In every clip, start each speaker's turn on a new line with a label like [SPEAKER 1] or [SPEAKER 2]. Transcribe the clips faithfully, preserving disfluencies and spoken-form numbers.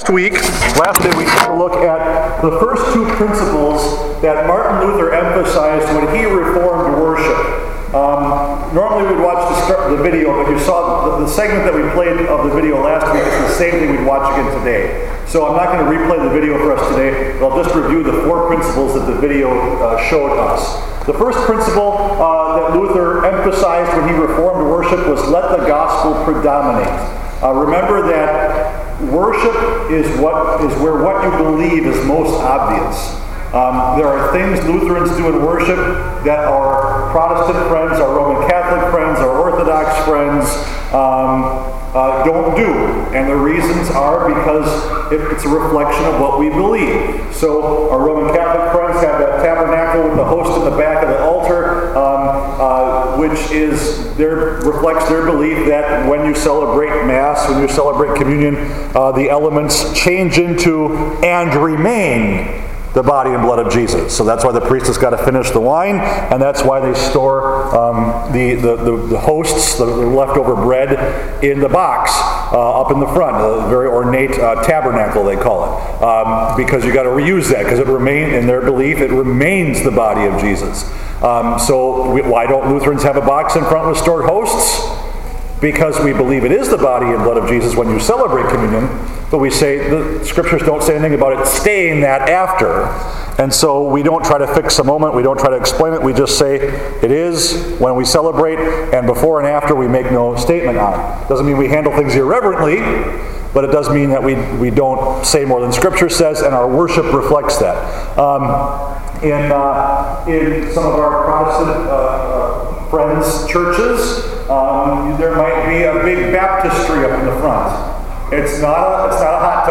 [SPEAKER 1] Last week, last day, we took a look at the first two principles that Martin Luther emphasized when he reformed worship. Um, normally we'd watch the, start, the video, but you saw the, the segment that we played of the video last week is the same thing we'd watch again today. So I'm not going to replay the video for us today, but I'll just review the four principles that the video uh, showed us. The first principle uh, that Luther emphasized when he reformed worship was let the gospel predominate. Uh, remember that worship is what is where what you believe is most obvious. Um, there are things Lutherans do in worship that our Protestant friends, our Roman Catholic friends, our Orthodox friends um, uh, don't do. And the reasons are because it, it's a reflection of what we believe. So our Roman Catholic friends have that tabernacle with the host in the back of the altar, um, uh, which is their reflects their belief that when you celebrate Mass, when you celebrate communion, uh, the elements change into and remain the body and blood of Jesus. So that's why the priest has got to finish the wine, and that's why they store um, the, the, the, the hosts, the, the leftover bread, in the box uh, up in the front, a very ornate uh, tabernacle they call it, um, because you got to reuse that, because it remain in their belief, it remains the body of Jesus. Um, so we, why don't Lutherans have a box in front with stored hosts? Because we believe it is the body and blood of Jesus when you celebrate communion, but we say the scriptures don't say anything about it staying that after. And so we don't try to fix a moment, we don't try to explain it, we just say it is when we celebrate, and before and after we make no statement on it. Doesn't mean we handle things irreverently, but it does mean that we, we don't say more than Scripture says, and our worship reflects that. Um, in, uh, in some of our Protestant uh, friends' churches, um, there might be a big baptistry up in the front. It's not a, it's not a hot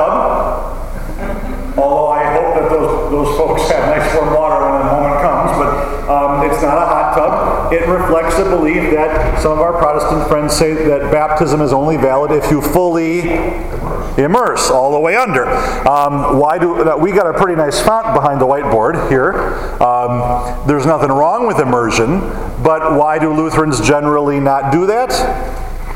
[SPEAKER 1] tub, although I hope that those, those folks have nice warm water when the moment comes, but um, it's not a hot tub. It reflects the belief that some of our Protestant friends say that baptism is only valid if you fully immerse all the way under. Um, why do we got a pretty nice font behind the whiteboard here? Um, there's nothing wrong with immersion, but why do Lutherans generally not do that?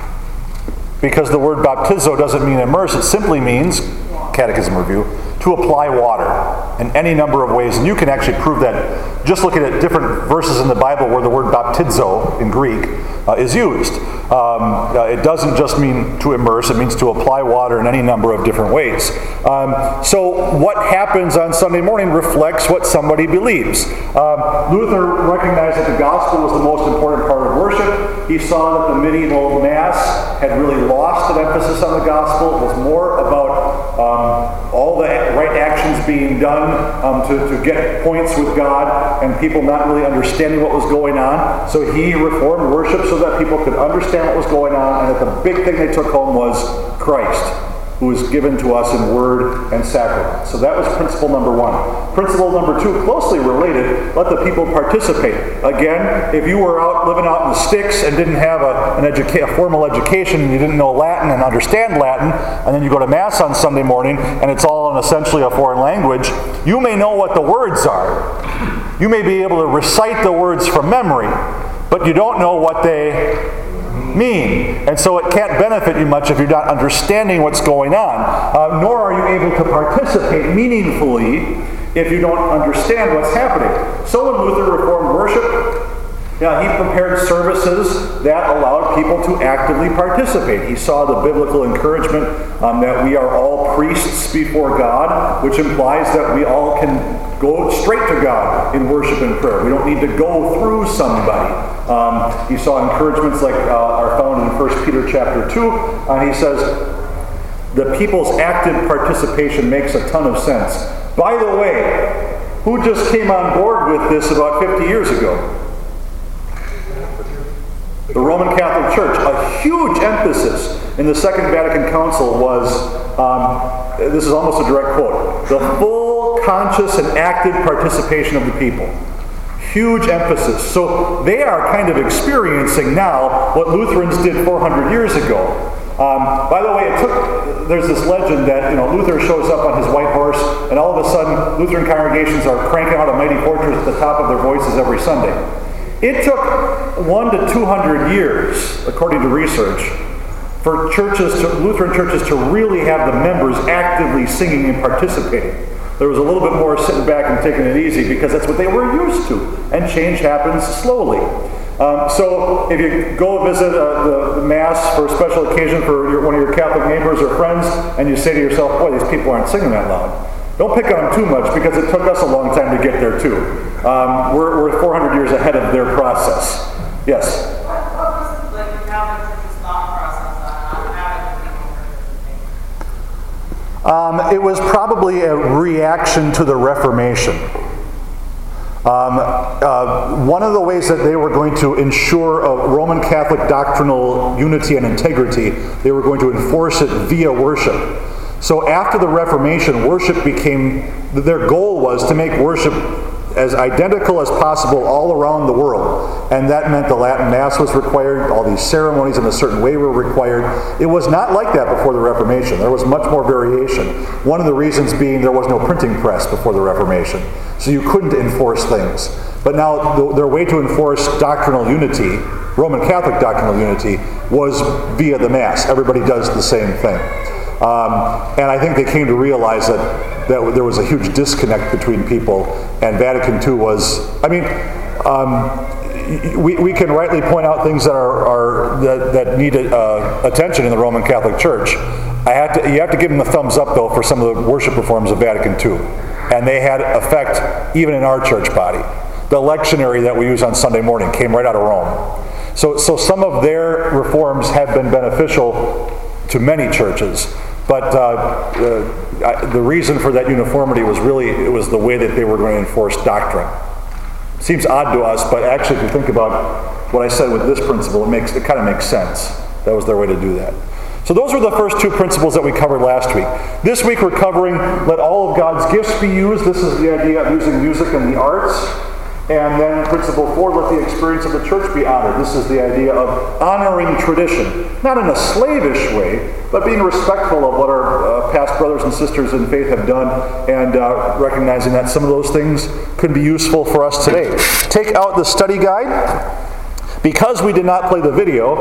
[SPEAKER 1] Because the word baptizo doesn't mean immerse, it simply means, Catechism Review, to apply water in any number of ways. And you can actually prove that just looking at different verses in the Bible where the word baptizo in Greek uh, is used. Um, uh, it doesn't just mean to immerse, it means to apply water in any number of different ways. Um, so what happens on Sunday morning reflects what somebody believes. Um, Luther recognized that the gospel was the most important part of worship. He saw that the medieval Mass had really lost an emphasis on the gospel. It was more about um, all the right actions being done um, to, to get points with God, and people not really understanding what was going on. So he reformed worship so that people could understand what was going on, and that the big thing they took home was Christ, who was given to us in word and sacrament. So that was principle number one. Principle number two, closely related, let the people participate. Again, if you were out living out in the sticks and didn't have a, an educa- a formal education, and you didn't know Latin and understand Latin, and then you go to Mass on Sunday morning, and it's all in essentially a foreign language, you may know what the words are. You may be able to recite the words from memory, but you don't know what they mean. And so it can't benefit you much if you're not understanding what's going on. Uh, nor are you able to participate meaningfully if you don't understand what's happening. So when Luther reformed worship, yeah, he prepared services that allowed people to actively participate. He saw the biblical encouragement um, that we are all priests before God, which implies that we all can go straight to God in worship and prayer. We don't need to go through somebody. Um, he saw encouragements like uh, are found in First Peter chapter two, and he says, the people's active participation makes a ton of sense. By the way, who just came on board with this about fifty years ago? The Roman Catholic Church. A huge emphasis in the Second Vatican Council was, um, this is almost a direct quote, the full, conscious, and active participation of the people. Huge emphasis. So they are kind of experiencing now what Lutherans did four hundred years ago. Um, by the way, it took, there's this legend that, you know, Luther shows up on his white horse, and all of a sudden Lutheran congregations are cranking out a mighty fortress at the top of their voices every Sunday. It took one to two hundred years, according to research, for churches, to, Lutheran churches, to really have the members actively singing and participating. There was a little bit more sitting back and taking it easy because that's what they were used to, and change happens slowly. Um, so if you go visit uh, the, the Mass for a special occasion for your, one of your Catholic neighbors or friends, and you say to yourself, boy, these people aren't singing that loud. Don't pick on them too much because it took us a long time to get there too. Um, we're, we're four hundred years ahead of their process. Yes?
[SPEAKER 2] What, what was like the Catholic Church's thought process on having people?
[SPEAKER 1] Um, it was probably a reaction to the Reformation. Um, uh, one of the ways that they were going to ensure a Roman Catholic doctrinal unity and integrity, they were going to enforce it via worship. So after the Reformation, worship became, their goal was to make worship as identical as possible all around the world. And that meant the Latin Mass was required, all these ceremonies in a certain way were required. It was not like that before the Reformation. There was much more variation. One of the reasons being there was no printing press before the Reformation. So you couldn't enforce things. But now the, their way to enforce doctrinal unity, Roman Catholic doctrinal unity, was via the Mass. Everybody does the same thing. Um, and I think they came to realize that, that there was a huge disconnect between people, and Vatican Two was, I mean, um, we, we can rightly point out things that are, are that, that need uh, attention in the Roman Catholic Church. I had to, you have to give them the thumbs up, though, for some of the worship reforms of Vatican Two. And they had effect even in our church body. The lectionary that we use on Sunday morning came right out of Rome. So, so some of their reforms have been beneficial to many churches, but uh, uh, the reason for that uniformity was really, it was the way that they were going to enforce doctrine. Seems odd to us, but actually if you think about what I said with this principle, it makes it kind of makes sense. That was their way to do that. So those were the first two principles that we covered last week. This week we're covering let all of God's gifts be used. This is the idea of using music and the arts. And then principle four, let the experience of the church be honored. This is the idea of honoring tradition. Not in a slavish way, but being respectful of what our uh, past brothers and sisters in faith have done, and uh, recognizing that some of those things could be useful for us today. Take out the study guide. Because we did not play the video,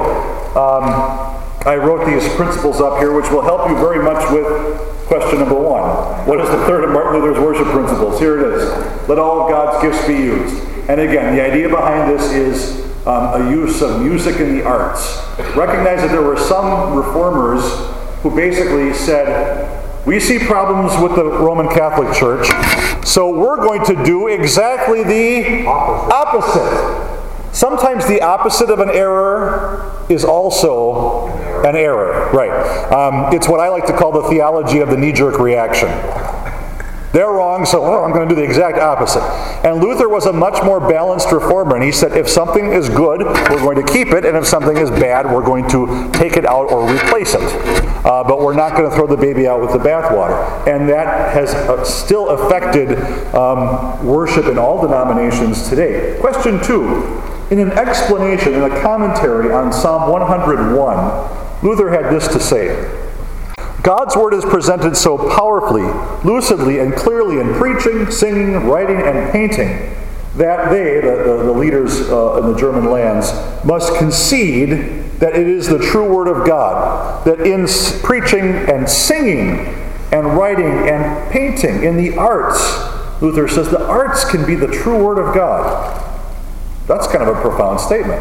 [SPEAKER 1] um, I wrote these principles up here, which will help you very much with question number one. What is the third of Martin Luther's worship principles? Here it is. Let all of God's gifts be used. And again, the idea behind this is um, a use of music in the arts. Recognize that there were some reformers who basically said, we see problems with the Roman Catholic Church, so we're going to do exactly the opposite. opposite. Sometimes the opposite of an error is also an error, right? Um, it's what I like to call the theology of the knee-jerk reaction. They're wrong, so oh, I'm going to do the exact opposite. And Luther was a much more balanced reformer, and he said if something is good, we're going to keep it, and if something is bad, we're going to take it out or replace it. Uh, but we're not going to throw the baby out with the bathwater. And that has uh, still affected um, worship in all denominations today. Question two. In an explanation, in a commentary on Psalm one hundred one, Luther had this to say. God's word is presented so powerfully, lucidly, and clearly in preaching, singing, writing, and painting that they, the, the, the leaders uh, in the German lands, must concede that it is the true word of God, that in s- preaching and singing and writing and painting, in the arts, Luther says the arts can be the true word of God. That's kind of a profound statement.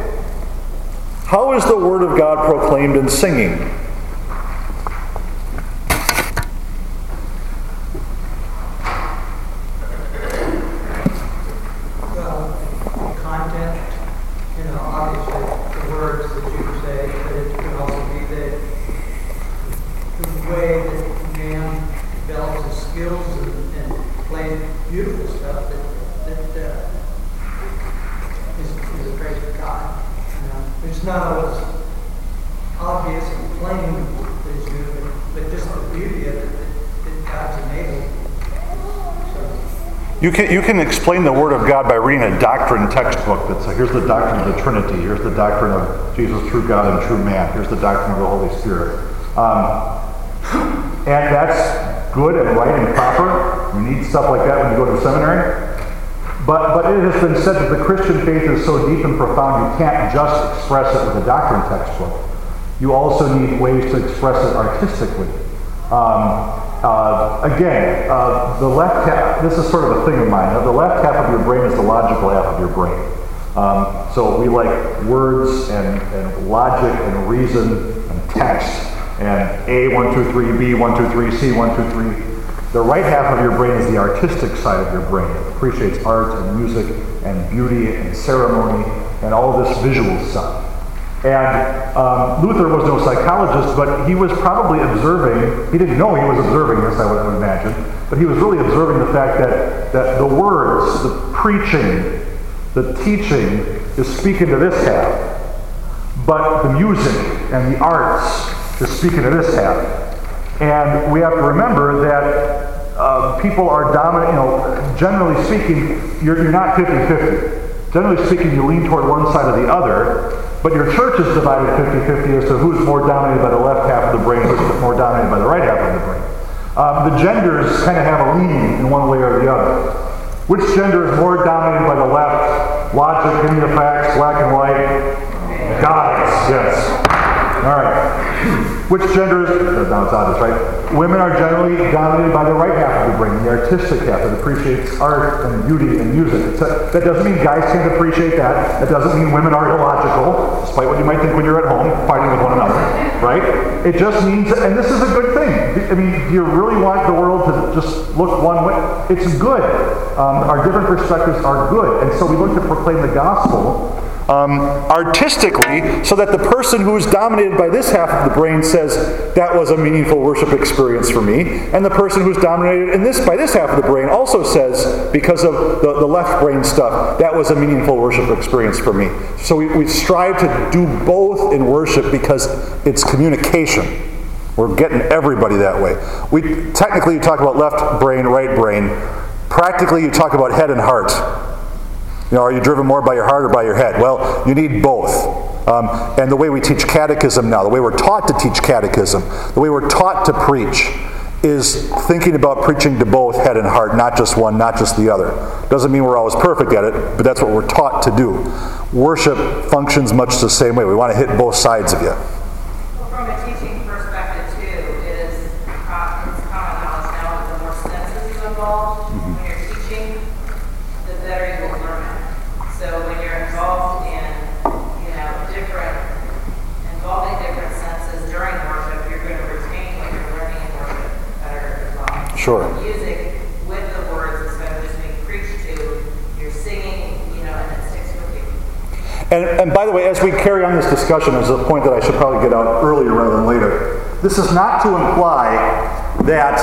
[SPEAKER 1] How is the word of God proclaimed in singing?
[SPEAKER 3] Well, the content, you know, obviously the words that you say, but it can also be the, the way that man develops his skills and, and plays beautiful stuff that, that uh, is, is a praise of God. You know, it's not always obvious and plain that it's good, but, but just the beauty of it that, that God's enabled. So,
[SPEAKER 1] You can, you can explain the Word of God by reading a doctrine textbook that's like, here's the doctrine of the Trinity, here's the doctrine of Jesus, true God and true man, here's the doctrine of the Holy Spirit. Um, and that's good and right and proper. You need stuff like that when you go to seminary. But, but it has been said that the Christian faith is so deep and profound you can't just express it with a doctrine textbook. you also need ways to express it artistically. Um, uh, again, uh, the left half, this is sort of a thing of mine, the left half of your brain is the logical half of your brain. Um, so we like words and, and logic and reason and text and A, one, two, three, B, one, two, three, C, one, two, three. The right half of your brain is the artistic side of your brain. It appreciates art and music and beauty and ceremony and all this visual stuff. And um, Luther was no psychologist, but he was probably observing, he didn't know he was observing this, I would, I would imagine, but he was really observing the fact that, that the words, the preaching, the teaching is speaking to this half, but the music and the arts is speaking to this half. And we have to remember that uh, people are dominant, you know, generally speaking, you're, you're not fifty-fifty. Generally speaking, you lean toward one side or the other, but your church is divided fifty-fifty as to who's more dominated by the left half of the brain, who's more dominated by the right half of the brain. Um, the genders kind of have a lean in one way or the other. Which gender is more dominated by the left? Logic, give me the facts, black and white. Guys, yes. All right. Which gender is, no, it's obvious, right? Women are generally dominated by the right half of the brain, the artistic half that appreciates art and beauty and music. A, that doesn't mean guys can't appreciate that. That doesn't mean women are illogical, despite what you might think when you're at home fighting with one another, right? It just means, and this is a good thing. I mean, do you really want the world to just look one way? It's good. Um, our different perspectives are good. And so we look to proclaim the gospel Um, artistically, so that the person who is dominated by this half of the brain says, that was a meaningful worship experience for me, and the person who's dominated in this by this half of the brain also says, because of the, the left brain stuff, that was a meaningful worship experience for me. So we, we strive to do both in worship because it's communication. We're getting everybody that way. We technically you talk about left brain, right brain. Practically you talk about head and heart. You know, are you driven more by your heart or by your head? Well, you need both. Um, and the way we teach catechism now, the way we're taught to teach catechism, the way we're taught to preach, is thinking about preaching to both head and heart, not just one, not just the other. Doesn't mean we're always perfect at it, but that's what we're taught to do. Worship functions much the same way. We want to hit both sides of you.
[SPEAKER 2] Well, from a teaching perspective, too, it is uh, it's common knowledge now that the more senses involved mm-hmm. when you're teaching, the better you will learn it. So when you're involved in, you know, different, involving different senses during worship, you're going to retain what you're learning in worship better as well.
[SPEAKER 1] Sure.
[SPEAKER 2] Music with the words instead of just being preached to, you're singing, you know, and it sticks with you.
[SPEAKER 1] And, and by the way, as we carry on this discussion, there's a point that I should probably get out earlier rather than later. This is not to imply that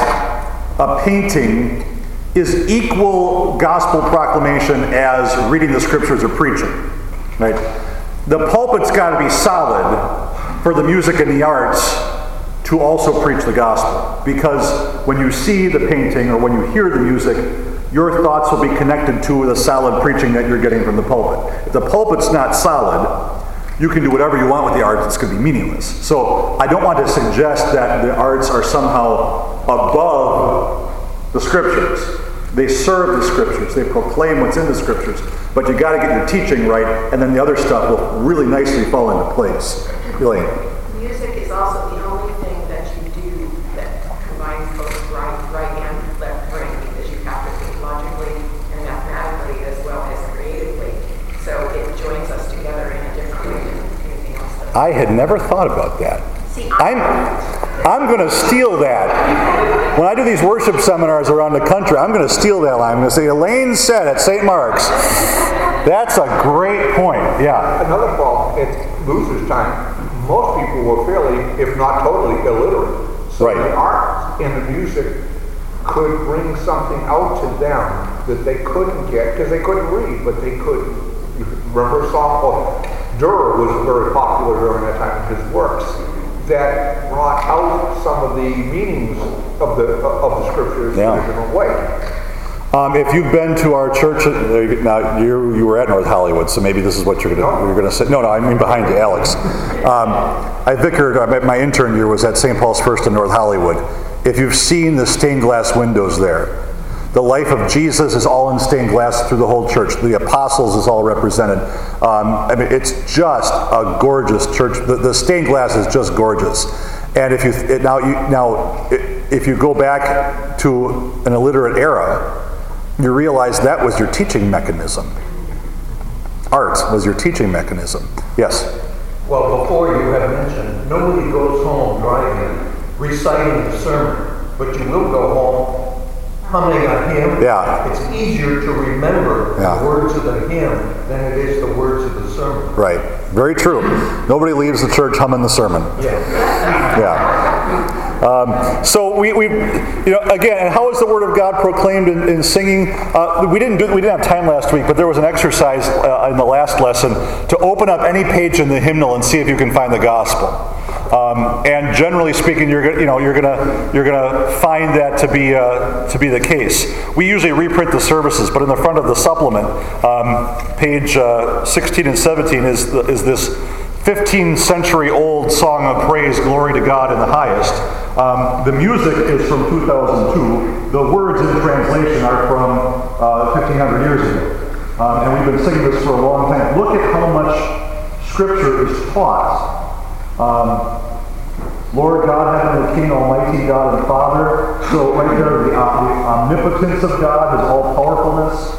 [SPEAKER 1] a painting is equal gospel proclamation as reading the scriptures or preaching, right? The pulpit's got to be solid for the music and the arts to also preach the gospel, because when you see the painting or when you hear the music, your thoughts will be connected to the solid preaching that you're getting from the pulpit. If the pulpit's not solid, you can do whatever you want with the arts, it's going to be meaningless. So I don't want to suggest that the arts are somehow above the scriptures. They serve the scriptures. They proclaim what's in the scriptures. But you got to get your teaching right, and then the other stuff will really nicely fall into place. Elaine.
[SPEAKER 4] Music is also the only thing that you do that combines both right, right and left brain, because you have to think logically and mathematically as well as creatively. So it joins us together in a different way than anything else. That
[SPEAKER 1] I had never thought about that.
[SPEAKER 4] See,
[SPEAKER 1] I'm, I'm going to steal that. When I do these worship seminars around the country, I'm going to steal that line. I'm going to say, Elaine said at Saint Mark's. That's a great point. Yeah.
[SPEAKER 5] Another problem, at Luther's time, most people were fairly, if not totally, illiterate. So
[SPEAKER 1] right.
[SPEAKER 5] the art and the music could bring something out to them that they couldn't get, because they couldn't read, but they could. You remember a song called Durer was very popular during that time in his works, that brought out some of the meanings of the of the scriptures yeah. in a different way.
[SPEAKER 1] Um, if you've been to our church, uh, now you you were at North Hollywood, so maybe this is what you're going to no. you're going to say. No, no, I mean behind you, Alex. Um, I vicared. Uh, my intern year was at Saint Paul's First in North Hollywood. If you've seen the stained glass windows there, The life of Jesus is all in stained glass through the whole church. The apostles is all represented. Um, I mean, it's just a gorgeous church. The, the stained glass is just gorgeous. And if you it, now you now if you go back to an illiterate era, you realize that was your teaching mechanism. Art was your teaching mechanism. Yes.
[SPEAKER 6] Well, before you have mentioned, nobody goes home driving, reciting the sermon, but you will go home humming a hymn.
[SPEAKER 1] Yeah.
[SPEAKER 6] It's easier to remember
[SPEAKER 1] Yeah.
[SPEAKER 6] the words of the hymn than it is the words of the sermon.
[SPEAKER 1] Right. Very true. Nobody leaves the church humming the sermon.
[SPEAKER 6] Yeah.
[SPEAKER 1] Yeah. Um, so we, we, you know, again, how is the Word of God proclaimed in, in singing? Uh, we didn't do, we didn't have time last week, but there was an exercise uh, in the last lesson to open up any page in the hymnal and see if you can find the gospel. Um, and generally speaking, you're gonna, you know, you're gonna, you're gonna find that to be, uh, to be the case. We usually reprint the services, but in the front of the supplement, um, page uh, sixteen and seventeen is the, is this fifteenth century old song of praise, glory to God in the highest. Um, the music is from two thousand two. The words in translation are from uh, fifteen hundred years ago. Um, and we've been singing this for a long time. Look at how much Scripture is taught. Um, Lord God, heavenly King, almighty God and Father. So right there, the, uh, the omnipotence of God, His all-powerfulness.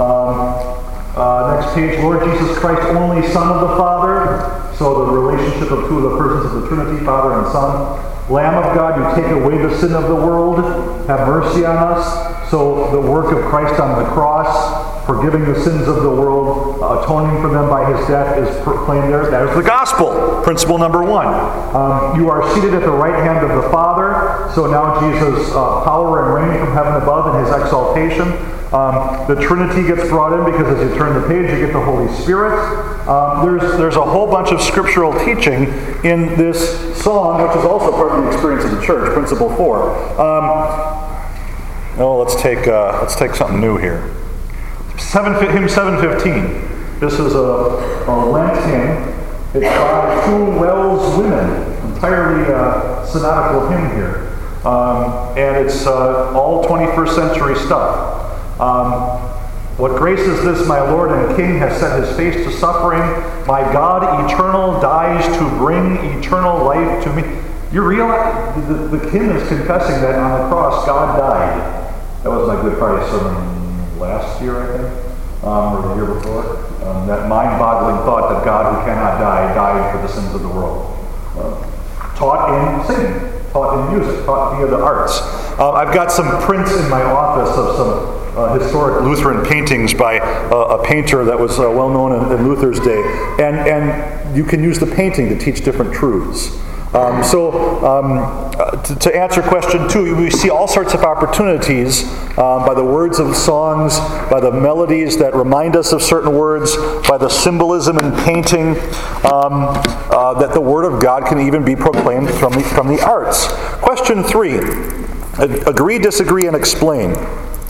[SPEAKER 1] Um, uh, next page, Lord Jesus Christ, only Son of the Father. So the relationship of two of the persons of the Trinity, Father and Son. Lamb of God, you take away the sin of the world. Have mercy on us. So the work of Christ on the cross, forgiving the sins of the world, uh, atoning for them by His death, is proclaimed there. That is the gospel, principle number one. Um, you are seated at the right hand of the Father. So now Jesus' uh, power and reign from heaven above in His exaltation. Um, the Trinity gets brought in because as you turn the page, you get the Holy Spirit. Um, there's there's a whole bunch of scriptural teaching in this song, which is also part of the experience of the church. Principle four. Um, oh, let's take uh, let's take something new here. Seven, hymn seven fifteen. This is a, a Lent hymn. It's by Two Wells Women, entirely uh, synodical hymn here, um, and it's uh, all twenty-first century stuff. Um, what grace is this, my Lord and King has set His face to suffering. My God eternal dies to bring eternal life to me. You realize the, the hymn is confessing that on the cross God died. That was my Good Friday sermon last year, I think, um, or the year before. Um, that mind-boggling thought that God who cannot die died for the sins of the world. Uh, taught in singing, taught in music, taught via the arts. Uh, I've got some prints in my office of some Uh, historic Lutheran paintings by uh, a painter that was uh, well known in, in Luther's day, and and you can use the painting to teach different truths. Um, so um, uh, to, to answer question two, we see all sorts of opportunities um, by the words of songs, by the melodies that remind us of certain words, by the symbolism in painting, um, uh, that the Word of God can even be proclaimed from the, from the arts. Question three, agree, disagree, and explain.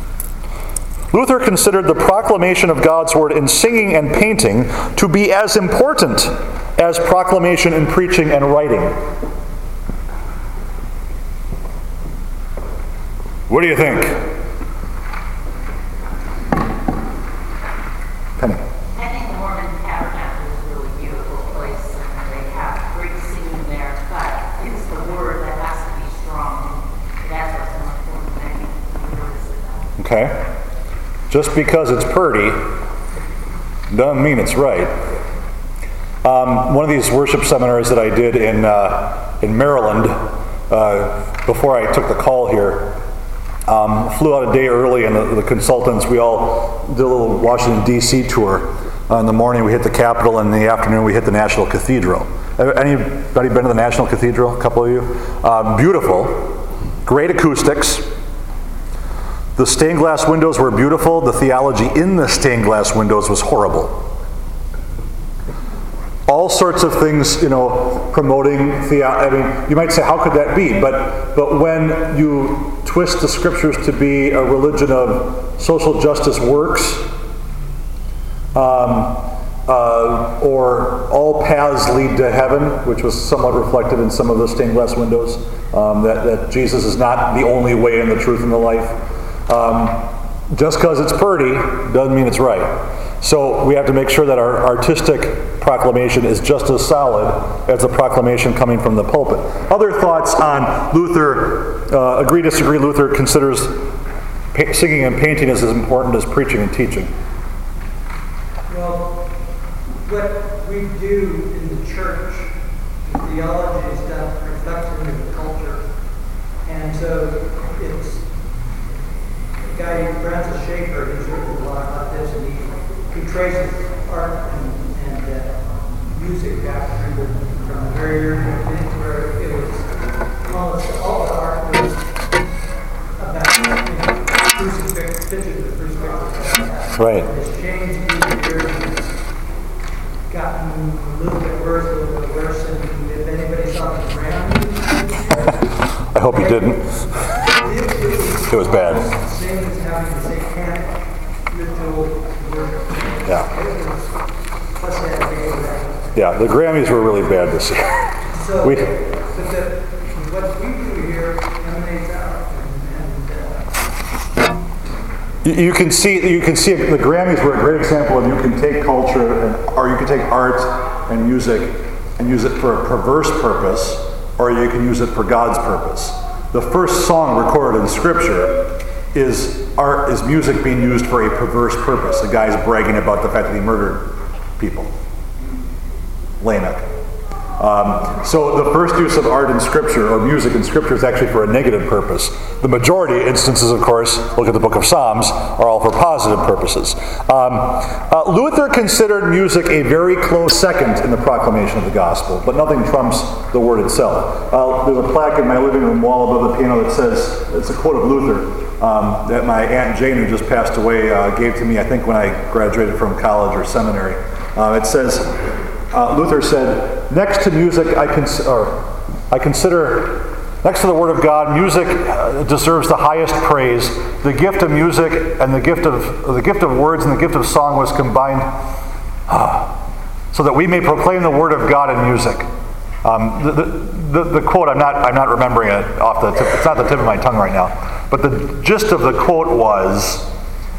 [SPEAKER 1] Luther considered the proclamation of God's Word in singing and painting to be as important as proclamation in preaching and writing. What do you think? Penny.
[SPEAKER 7] I think the Mormon Tabernacle is a really beautiful place, and they have great singing there, but it's the Word that has to be strong. That's what's the most important thing. The Word is enough.
[SPEAKER 1] Okay. Just because it's pretty doesn't mean it's right. Um, one of these worship seminars that I did in uh, in Maryland uh, before I took the call here, um, flew out a day early, and the, the consultants, we all did a little Washington, D C tour. Uh, in the morning we hit the Capitol, and in the afternoon we hit the National Cathedral. Anybody been to the National Cathedral? A couple of you? Uh, beautiful, great acoustics. The stained glass windows were beautiful. The theology in the stained glass windows was horrible. All sorts of things, you know, promoting theology. I mean, you might say, how could that be? But but when you twist the scriptures to be a religion of social justice works, um, uh, or all paths lead to heaven, which was somewhat reflected in some of the stained glass windows, um, that, that Jesus is not the only way and the truth and the life. Um, just because it's pretty doesn't mean it's right. So we have to make sure that our artistic proclamation is just as solid as a proclamation coming from the pulpit. Other thoughts on Luther, uh, agree, disagree, Luther considers pa- singing and painting is as important as preaching and teaching.
[SPEAKER 3] Well, what we do in the church, the theology is done reflects into the culture. And so it's a guy, Francis Schaeffer, who's written a lot about this, and he, he traces art and, and uh, music back through the, from the very early days where it was almost all the art was about, you know, crucifix, pictures of crucifix.
[SPEAKER 1] Right.
[SPEAKER 3] It's changed through the years, and it's gotten a little bit worse, a little bit worse, and if anybody saw the Graham,
[SPEAKER 1] I hope you didn't. It was bad.
[SPEAKER 3] Same as having a satanic ritual worship.
[SPEAKER 1] Yeah.
[SPEAKER 3] It was, plus that day that.
[SPEAKER 1] Yeah, the Grammys were really bad this year.
[SPEAKER 3] So,
[SPEAKER 1] We-
[SPEAKER 3] but the, what we do here emanates out, and, and uh,
[SPEAKER 1] You, you can see, you can see the Grammys were a great example of you can take culture and, or you can take art and music and use it for a perverse purpose, or you can use it for God's purpose. The first song recorded in Scripture is art, is music being used for a perverse purpose. The guy's bragging about the fact that he murdered people. Lamech. Um, so the first use of art in Scripture, or music in Scripture, is actually for a negative purpose. The majority instances, of course, look at the book of Psalms, are all for positive purposes. Um, uh, Luther considered music a very close second in the proclamation of the gospel, but nothing trumps the word itself. Uh, there's a plaque in my living room wall above the piano that says, it's a quote of Luther, um, that my Aunt Jane, who just passed away, uh, gave to me, I think, when I graduated from college or seminary. Uh, it says, Uh, Luther said, next to music, I, cons- or, I consider, next to the Word of God, music uh, deserves the highest praise. The gift of music and the gift of the gift of words and the gift of song was combined uh, so that we may proclaim the Word of God in music. Um, the, the, the, the quote, I'm not, I'm not remembering it off the tip, it's not the tip of my tongue right now, but the gist of the quote was,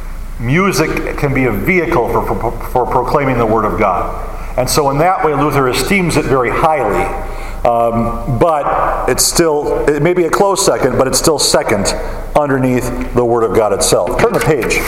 [SPEAKER 1] music can be a vehicle for, for, for proclaiming the Word of God. And so in that way, Luther esteems it very highly. Um, but it's still, it may be a close second, but it's still second underneath the Word of God itself. Turn the page.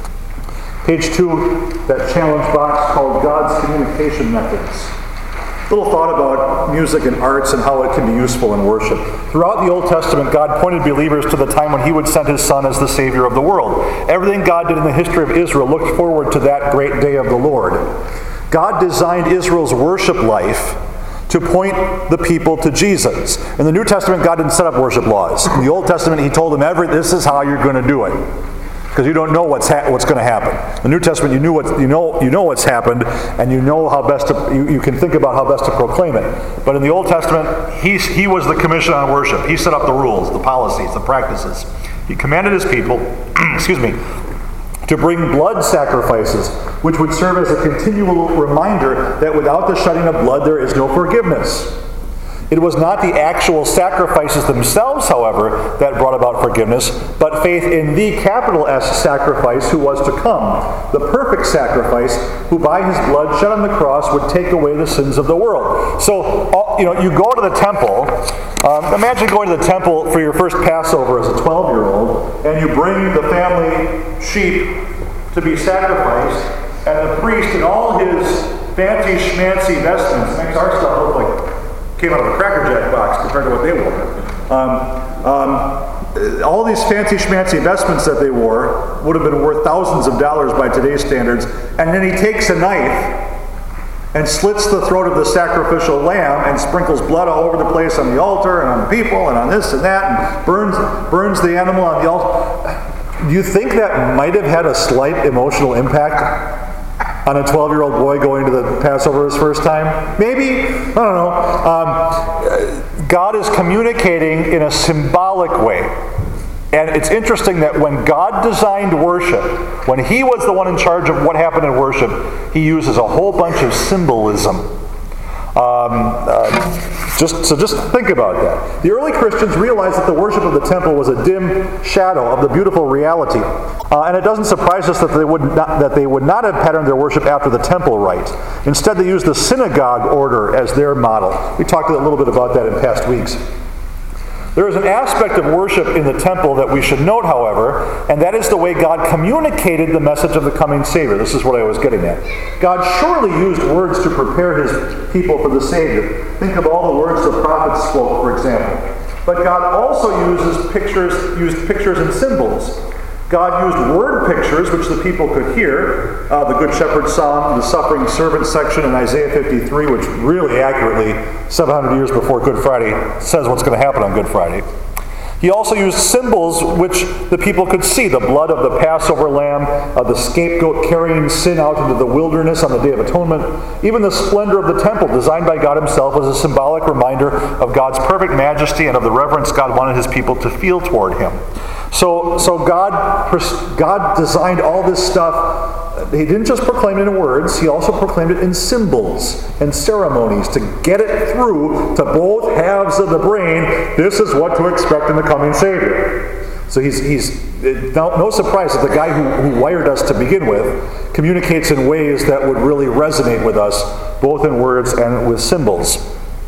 [SPEAKER 1] Page two, that challenge box called God's Communication Methods. Little thought about music and arts and how it can be useful in worship. Throughout the Old Testament, God pointed believers to the time when He would send His Son as the Savior of the world. Everything God did in the history of Israel looked forward to that great day of the Lord. God designed Israel's worship life to point the people to Jesus. In the New Testament, God didn't set up worship laws. In the Old Testament, He told them, every, this is how you're going to do it. Because you don't know what's ha- what's going to happen. In the New Testament, you knew what you know you know what's happened, and you know how best to you, you can think about how best to proclaim it. But in the Old Testament, he he was the commission on worship. He set up the rules, the policies, the practices. He commanded His people, excuse me, to bring blood sacrifices, which would serve as a continual reminder that without the shedding of blood, there is no forgiveness. It was not the actual sacrifices themselves, however, that brought about forgiveness, but faith in the capital S sacrifice who was to come, the perfect sacrifice, who by His blood shed on the cross would take away the sins of the world. So, you know, you go to the temple. Um, imagine going to the temple for your first Passover as a twelve-year-old, and you bring the family sheep to be sacrificed, and the priest in all his fancy schmancy vestments makes our stuff look like came out of a Cracker Jack box compared to what they wore. Um, um, all these fancy schmancy vestments that they wore would have been worth thousands of dollars by today's standards. And then he takes a knife and slits the throat of the sacrificial lamb and sprinkles blood all over the place on the altar and on the people and on this and that and burns, burns the animal on the altar. Do you think that might have had a slight emotional impact on a twelve-year-old boy going to the Passover his first time? Maybe. I don't know. Um, God is communicating in a symbolic way. And it's interesting that when God designed worship, when He was the one in charge of what happened in worship, He uses a whole bunch of symbolism. Um, uh, Just, so just think about that. The early Christians realized that the worship of the temple was a dim shadow of the beautiful reality. Uh, and it doesn't surprise us that they, would not, that they would not have patterned their worship after the temple rite. Instead, they used the synagogue order as their model. We talked a little bit about that in past weeks. There is an aspect of worship in the temple that we should note, however, and that is the way God communicated the message of the coming Savior. This is what I was getting at. God surely used words to prepare his people for the Savior. Think of all the words the prophets spoke, for example. But God also uses pictures, used pictures and symbols. God used word pictures, which the people could hear. Uh, the Good Shepherd Psalm, the Suffering Servant section in Isaiah fifty-three, which really accurately, seven hundred years before Good Friday, says what's going to happen on Good Friday. He also used symbols which the people could see. The blood of the Passover lamb, uh, the scapegoat carrying sin out into the wilderness on the Day of Atonement. Even the splendor of the temple, designed by God himself, was a symbolic reminder of God's perfect majesty and of the reverence God wanted his people to feel toward him. So, so God, God designed all this stuff. He didn't just proclaim it in words, he also proclaimed it in symbols and ceremonies to get it through to both halves of the brain. This is what to expect in the coming Savior. So he's, he's no, no surprise that the guy who, who wired us to begin with communicates in ways that would really resonate with us, both in words and with symbols.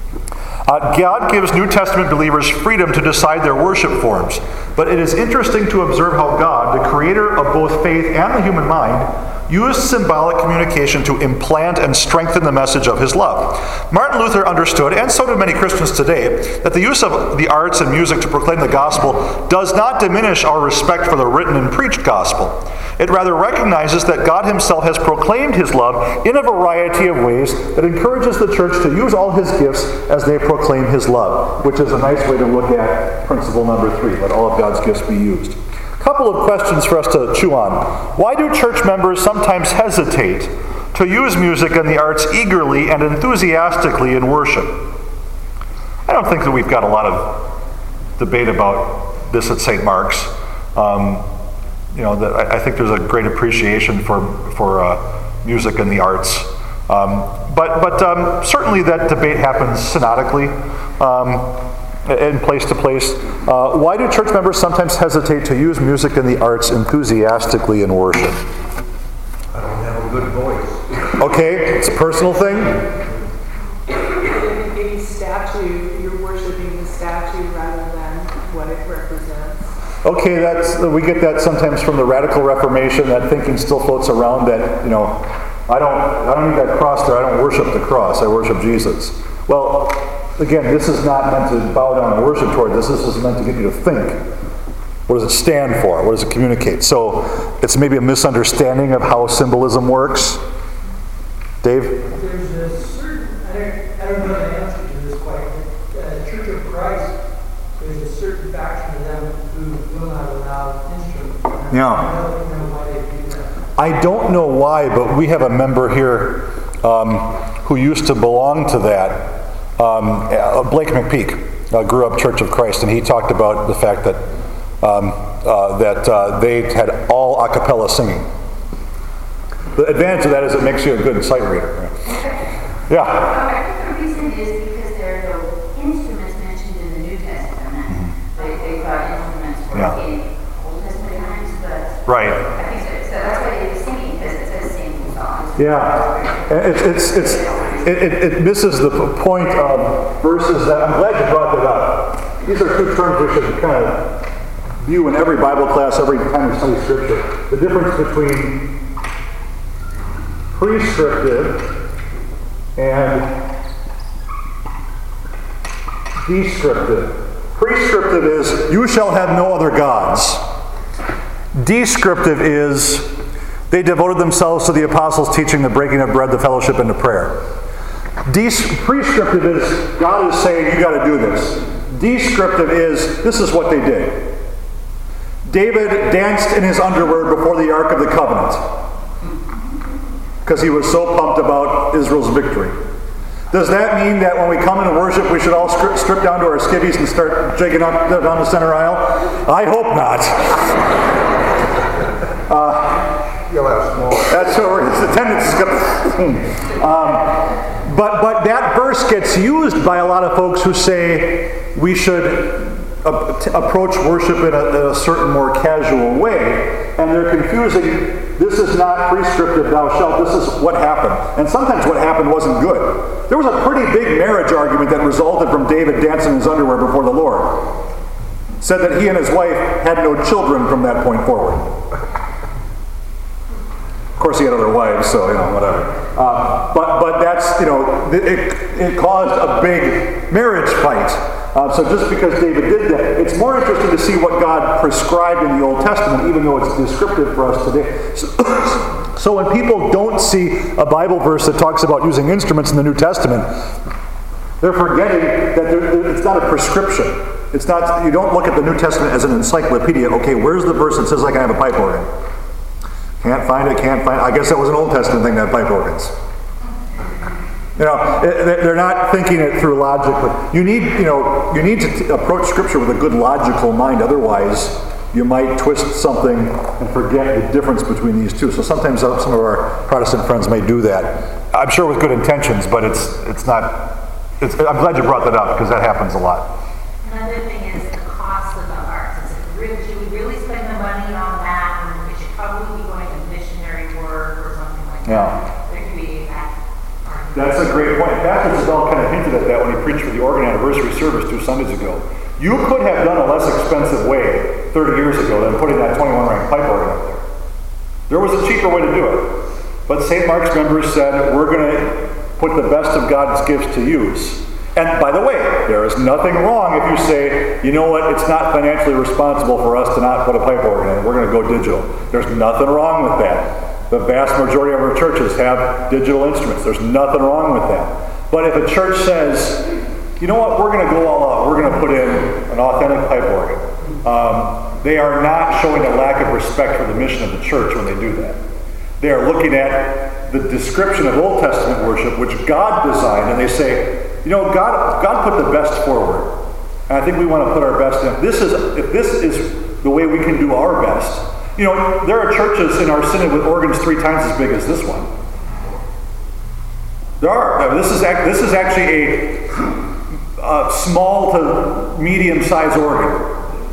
[SPEAKER 1] Uh, God gives New Testament believers freedom to decide their worship forms, but it is interesting to observe how God, the creator of both faith and the human mind, used symbolic communication to implant and strengthen the message of his love. Martin Luther understood, and so do many Christians today, that the use of the arts and music to proclaim the gospel does not diminish our respect for the written and preached gospel. It rather recognizes that God himself has proclaimed his love in a variety of ways that encourages the church to use all his gifts as they proclaim his love, which is a nice way to look at principle number three, let all of God's gifts be used. A couple of questions for us to chew on. Why do church members sometimes hesitate to use music and the arts eagerly and enthusiastically in worship? I don't think that we've got a lot of debate about this at Saint Mark's. Um, you know, that I, I think there's a great appreciation for for uh, music and the arts. Um, but but um, certainly that debate happens synodically. Um, in place to place. Uh, why do church members sometimes hesitate to use music and the arts enthusiastically in worship?
[SPEAKER 6] I don't have a good voice.
[SPEAKER 1] Okay, it's a personal thing.
[SPEAKER 8] Any statue, you're worshiping the statue rather than what it represents.
[SPEAKER 1] Okay, that's we get that sometimes from the Radical Reformation. That thinking still floats around. That you know, I don't, I don't need that cross there. I don't worship the cross. I worship Jesus. Well, again, this is not meant to bow down and worship toward this. This is meant to get you to think. What does it stand for? What does it communicate? So it's maybe a misunderstanding of how symbolism works. Dave?
[SPEAKER 3] There's a certain, I don't, I don't know the answer to this quite, but uh, Church of Christ, there's a certain faction of them who will not allow instruments.
[SPEAKER 1] Yeah.
[SPEAKER 3] I don't know why they do that.
[SPEAKER 1] I don't know why, but we have a member here um, who used to belong to that. Um, uh, Blake McPeak uh, grew up Church of Christ, and he talked about the fact that um, uh, that uh, they had all a cappella singing. The advantage of that is it makes you a good sight reader. Right? Yeah.
[SPEAKER 7] I think the reason is because there are no instruments mentioned in the New Testament. Mm-hmm. They, they thought instruments were
[SPEAKER 1] Yeah.
[SPEAKER 7] in Old Testament times, but
[SPEAKER 1] Right.
[SPEAKER 7] I think so. So that's why they were singing, because it says singing songs.
[SPEAKER 1] Yeah. It's it's it's it, it, it misses the point of verses that I'm glad you brought that up. These are two terms we should kind of view in every Bible class every time we study Scripture. The difference between prescriptive and descriptive. Prescriptive is, you shall have no other gods. Descriptive is, they devoted themselves to the apostles' teaching, the breaking of bread, the fellowship, and the prayer. Des- prescriptive is, God is saying, you got to do this. Descriptive is, this is what they did. David danced in his underwear before the Ark of the Covenant because he was so pumped about Israel's victory. Does that mean that when we come into worship, we should all strip, strip down to our skivvies and start jigging up down the center aisle? I hope not. uh,
[SPEAKER 5] You'll have small.
[SPEAKER 1] that's where his attendance is going to... nineteen. Um, but, but that verse gets used by a lot of folks who say we should a- t- approach worship in a, in a certain more casual way. And they're confusing, this is not prescriptive, thou shalt, this is what happened. And sometimes what happened wasn't good. There was a pretty big marriage argument that resulted from David dancing in his underwear before the Lord. Said that he and his wife had no children from that point forward. Of course, he had other wives, so, you know, whatever. Uh, but but that's, you know, it, it caused a big marriage fight. Uh, so just because David did that, it's more interesting to see what God prescribed in the Old Testament, even though it's descriptive for us today. So, so when people don't see a Bible verse that talks about using instruments in the New Testament, they're forgetting that they're, they're, it's not a prescription. It's not, you don't look at the New Testament as an encyclopedia. Okay, where's the verse that says I can have a pipe organ? Can't find it, can't find it. I guess that was an Old Testament thing, that pipe organs. You know, they're not thinking it through logically. You need, you know, you need to t- approach Scripture with a good logical mind. Otherwise, you might twist something and forget the difference between these two. So sometimes some of our Protestant friends may do that. I'm sure with good intentions, but it's it's not. It's, I'm glad you brought that up because that happens a lot.
[SPEAKER 7] Another thing is the cost of the arts. Is it really, should we really spend the money on that? And we should probably be going to missionary work or something like
[SPEAKER 1] Yeah.
[SPEAKER 7] that. There could be that argument.
[SPEAKER 1] That's a great point. Pastor Isabel kind of hinted at that when he preached for the Organ Anniversary service two Sundays ago. You could have done a less expensive way thirty years ago than putting that twenty-one rank pipe organ up there. There was a cheaper way to do it. But Saint Mark's members said, we're going to put the best of God's gifts to use. And by the way, there is nothing wrong if you say, you know what, it's not financially responsible for us to not put a pipe organ in. We're going to go digital. There's nothing wrong with that. The vast majority of our churches have digital instruments. There's nothing wrong with that. But if a church says, you know what, we're going to go all out. We're going to put in an authentic pipe organ. Um, they are not showing a lack of respect for the mission of the church when they do that. They are looking at the description of Old Testament worship, which God designed, and they say, you know, God, God put the best forward. And I think we want to put our best in. This is, if this is the way we can do our best. You know, there are churches in our synod with organs three times as big as this one. There are. This is, this is actually a, a small to medium-sized organ.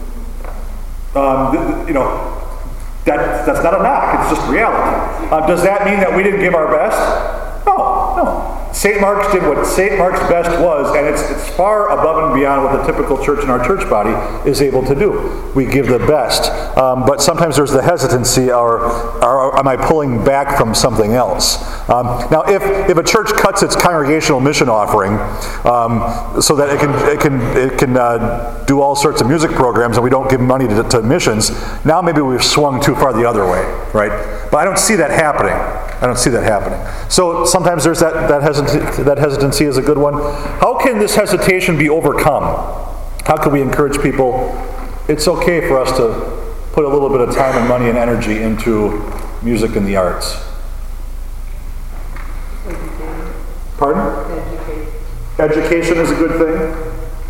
[SPEAKER 1] Um, you know, that, that's not a knock. It's just reality. Uh, does that mean that we didn't give our best? No, no. Saint Mark's did what Saint Mark's best was, and it's, it's far above and beyond what the typical church in our church body is able to do. We give the best. Um, but sometimes there's the hesitancy, or, or am I pulling back from something else? Um, now, if, if a church cuts its congregational mission offering um, so that it can, it can, it can uh, do all sorts of music programs and we don't give money to, to missions, now maybe we've swung too far the other way, right? But I don't see that happening. I don't see that happening. So sometimes there's that, that, hesitancy, that hesitancy is a good one. How can this hesitation be overcome? How can we encourage people? It's okay for us to put a little bit of time and money and energy into music and the arts.
[SPEAKER 8] Education.
[SPEAKER 1] Pardon?
[SPEAKER 8] Education.
[SPEAKER 1] Education is a good thing.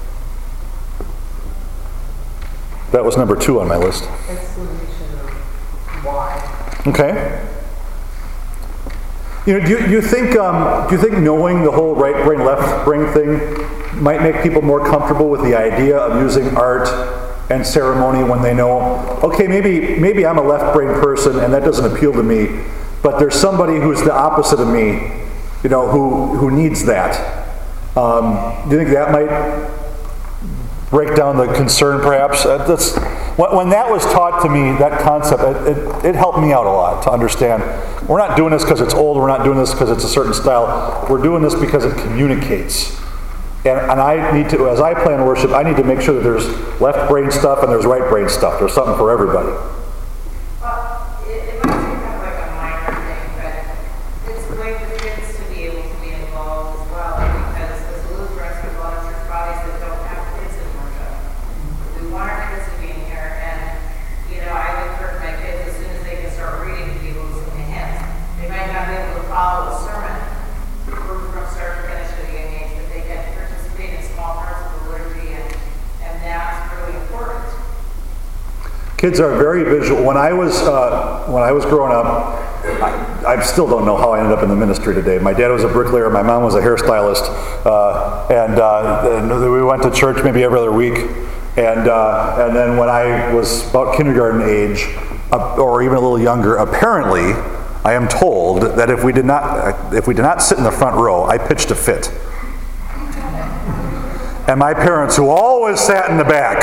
[SPEAKER 1] That was number two on my list.
[SPEAKER 8] Explanation of why.
[SPEAKER 1] Okay. You know, do you, you think um, do you think knowing the whole right brain, left brain thing might make people more comfortable with the idea of using art and ceremony when they know, okay, maybe maybe I'm a left brain person and that doesn't appeal to me, but there's somebody who's the opposite of me, you know, who who needs that. Um, do you think that might break down the concern, perhaps? Uh, that's, when, when that was taught to me, that concept, it, it, it helped me out a lot to understand. We're not doing this because it's old. We're not doing this because it's a certain style. We're doing this because it communicates. And, and I need to, as I plan worship, I need to make sure that there's left brain stuff and there's right brain stuff. There's something for everybody.
[SPEAKER 2] Well, it, it might seem kind of like a minor thing, but it's a way for kids to be able to be involved as well, because as Lutherans, we have a lot of church bodies that don't have kids in worship. We want our kids to be in here, and, you know, I would encourage my kids as soon as they can start reading to be able to sing the hymns. They might not be able to follow a sermon from start to finish at a young age, but they can participate in small parts of the liturgy, and, and that's really important.
[SPEAKER 1] Kids are very visual. When I was uh, when I was growing up, I, I still don't know how I ended up in the ministry today. My dad was a bricklayer, my mom was a hairstylist, uh, and, uh, and we went to church maybe every other week. And uh, and then when I was about kindergarten age, uh, or even a little younger, apparently, I am told that if we did not if we did not sit in the front row, I pitched a fit. And my parents, who always sat in the back,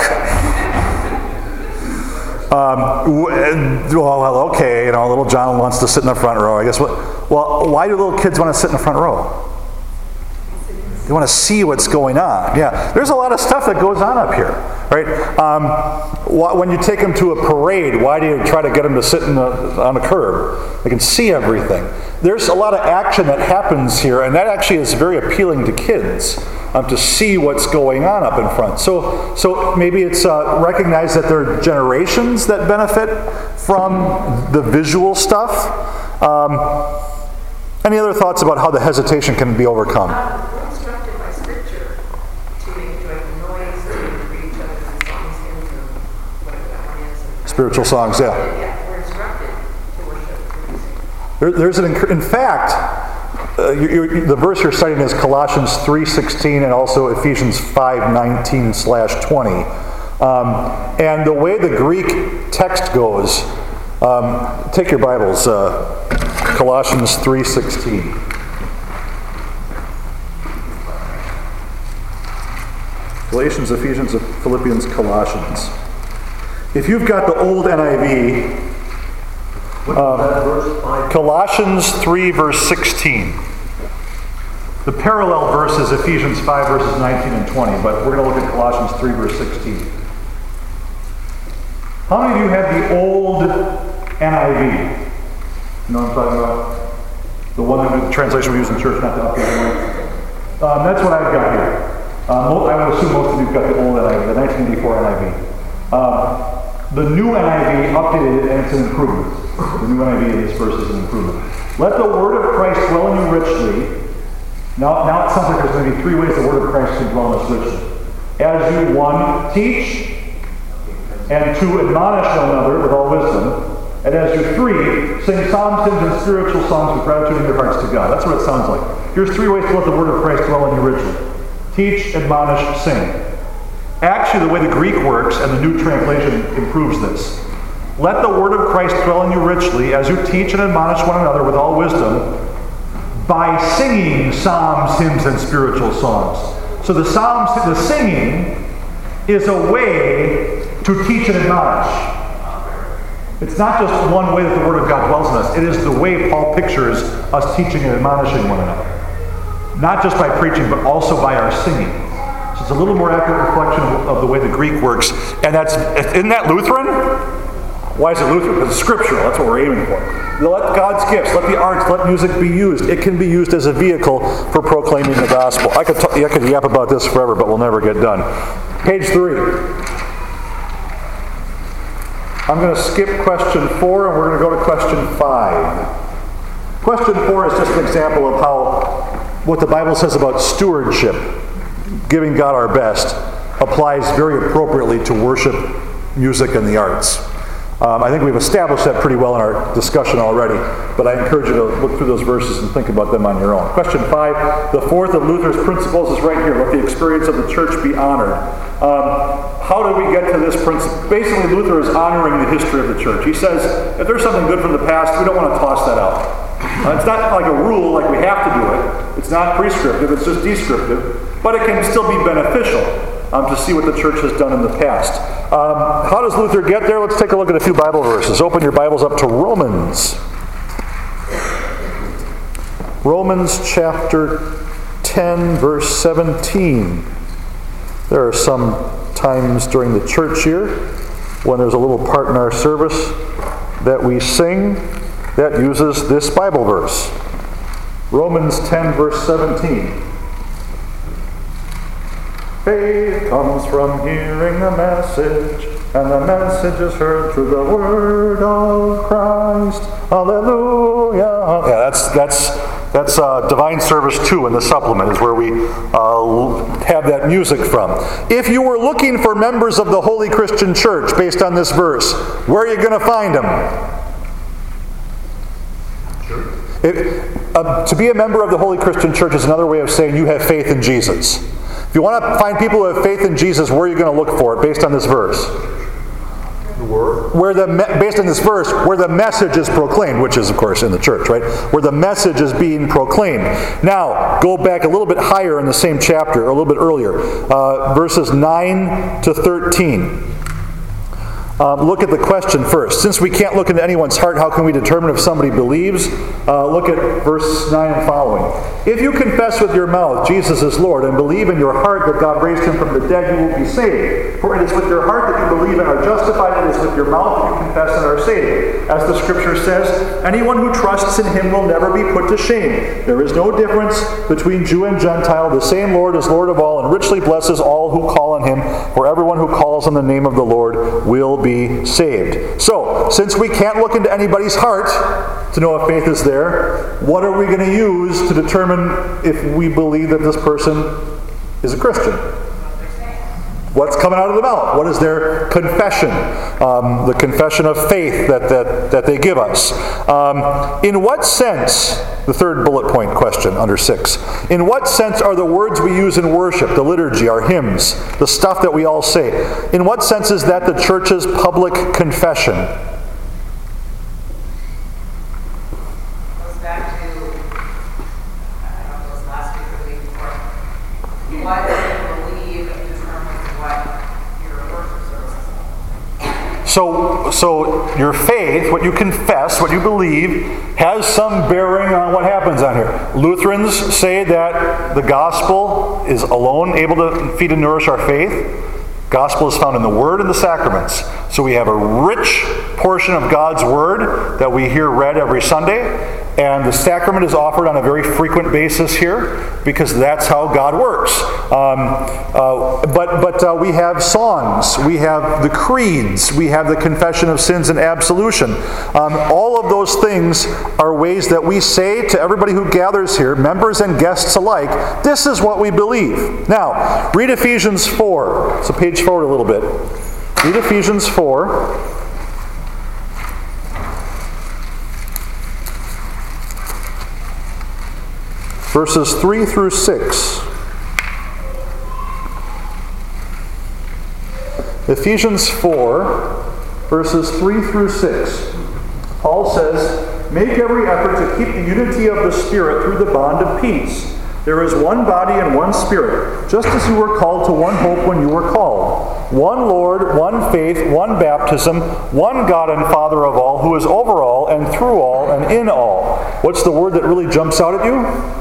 [SPEAKER 1] um, well, okay, you know, little John wants to sit in the front row. I guess what? Well, why do little kids want to sit in the front row? They want to see what's going on. Yeah, there's a lot of stuff that goes on up here, right? Um, when you take them to a parade, why do you try to get them to sit in the, on the curb? They can see everything. There's a lot of action that happens here, and that actually is very appealing to kids, um, to see what's going on up in front. So, so maybe it's uh, recognize that there are generations that benefit from the visual stuff. Um, any other thoughts about how the hesitation can be overcome?
[SPEAKER 4] We're instructed by Scripture to make a joyful noise, to read each other in songs, hymns, and whatever that one is.
[SPEAKER 1] Spiritual songs, yeah.
[SPEAKER 4] Yeah, we're instructed to worship through music.
[SPEAKER 1] There, there's an, in fact, uh, you, you, the verse you're citing is Colossians three sixteen and also Ephesians five nineteen slash twenty. Um, and the way the Greek text goes, um, take your Bibles, uh, Colossians three sixteen. Galatians, Ephesians, Philippians, Colossians. If you've got the old N I V, uh, Colossians three verse sixteen. The parallel verse is Ephesians five verses nineteen and twenty, but we're going to look at Colossians three verse sixteen. How many of you have the old N I V? You know what I'm talking about? The one that the translation we use in church, not the updated one. Um, that's what I've got here. Um, I would assume most of you've got the old N I V, the nineteen eighty-four N I V. Um, the new N I V updated, and it's an improvement. The new N I V in this verse is an improvement. Let the word of Christ dwell in you richly. Now, now it sounds like there's going to be three ways the word of Christ can dwell in us richly. As you, one, teach, and two, admonish one another with all wisdom. And as you, three, sing psalms, hymns, and spiritual songs with gratitude in your hearts to God. That's what it sounds like. Here's three ways to let the word of Christ dwell in you richly. Teach, admonish, sing. Actually, the way the Greek works, and the New Translation improves this. Let the word of Christ dwell in you richly as you teach and admonish one another with all wisdom by singing psalms, hymns, and spiritual songs. So the psalms, the singing is a way to teach and admonish. It's not just one way that the Word of God dwells in us. It is the way Paul pictures us teaching and admonishing one another. Not just by preaching, but also by our singing. So it's a little more accurate reflection of, of the way the Greek works. And that's, isn't that Lutheran? Why is it Lutheran? Because it's scriptural. That's what we're aiming for. Let God's gifts, let the arts, let music be used. It can be used as a vehicle for proclaiming the gospel. I could, t- I could yap about this forever, but we'll never get done. Page three. I'm going to skip question four, and we're going to go to question five. Question four is just an example of how what the Bible says about stewardship, giving God our best, applies very appropriately to worship, music, and the arts. Um, I think we've established that pretty well in our discussion already, but I encourage you to look through those verses and think about them on your own. Question five, the fourth of Luther's principles is right here. Let the experience of the church be honored. Um, how do we get to this principle? Basically, Luther is honoring the history of the church. He says, if there's something good from the past, we don't want to toss that out. Uh, it's not like a rule, like we have to do it. It's not prescriptive, it's just descriptive. But it can still be beneficial um, to see what the church has done in the past. Um, how does Luther get there? Let's take a look at a few Bible verses. Open your Bibles up to Romans. Romans chapter ten, verse seventeen. There are some times during the church year when there's a little part in our service that we sing that uses this Bible verse. Romans ten, verse seventeen. Faith comes from hearing the message, and the message is heard through the word of Christ. Hallelujah. Yeah, that's that's that's uh, Divine Service two in the supplement is where we uh, have that music from. If you were looking for members of the Holy Christian Church based on this verse, where are you going to find them?
[SPEAKER 5] Sure.
[SPEAKER 1] It, uh, to be a member of the Holy Christian Church is another way of saying you have faith in Jesus. If you want to find people who have faith in Jesus, where are you going to look for it based on this verse?
[SPEAKER 5] The Word.
[SPEAKER 1] Where the me- based on this verse, where the message is proclaimed, which is of course in the church, right? Where the message is being proclaimed. Now, go back a little bit higher in the same chapter, or a little bit earlier, uh, verses nine to thirteen. Um, look at the question first. Since we can't look into anyone's heart, how can we determine if somebody believes? Uh, look at verse nine and following. If you confess with your mouth Jesus is Lord and believe in your heart that God raised him from the dead, you will be saved. For it is with your heart that you believe and are justified. It is with your mouth that you confess and are saved. As the Scripture says, anyone who trusts in him will never be put to shame. There is no difference between Jew and Gentile. The same Lord is Lord of all and richly blesses all who call on him. For everyone who calls on the name of the Lord will be saved. So, since we can't look into anybody's heart to know if faith is there, what are we going to use to determine if we believe that this person is a Christian? What's coming out of the mouth? What is their confession? Um, the confession of faith that, that, that they give us. Um, in what sense, the third bullet point question under six, in what sense are the words we use in worship, the liturgy, our hymns, the stuff that we all say, in what sense is that the church's public confession?
[SPEAKER 2] Goes back to, I don't know if it was last week or the week before. What you believe determines what your worship service is.
[SPEAKER 1] So, so your faith, what you confess, what you believe, has some bearing on what happens on here. Lutherans say that the gospel is alone able to feed and nourish our faith. Gospel is found in the Word and the sacraments. So we have a rich portion of God's Word that we hear read every Sunday. And the sacrament is offered on a very frequent basis here because that's how God works. Um, uh, but but uh, we have songs, we have the creeds, we have the confession of sins and absolution. Um, all of those things are ways that we say to everybody who gathers here, members and guests alike, this is what we believe. Now, read Ephesians four. So page forward a little bit. Read Ephesians four. Verses three through six. Ephesians four, verses three through six. Paul says, make every effort to keep the unity of the Spirit through the bond of peace. There is one body and one Spirit, just as you were called to one hope when you were called. One Lord, one faith, one baptism, one God and Father of all, who is over all and through all and in all. What's the word that really jumps out at you?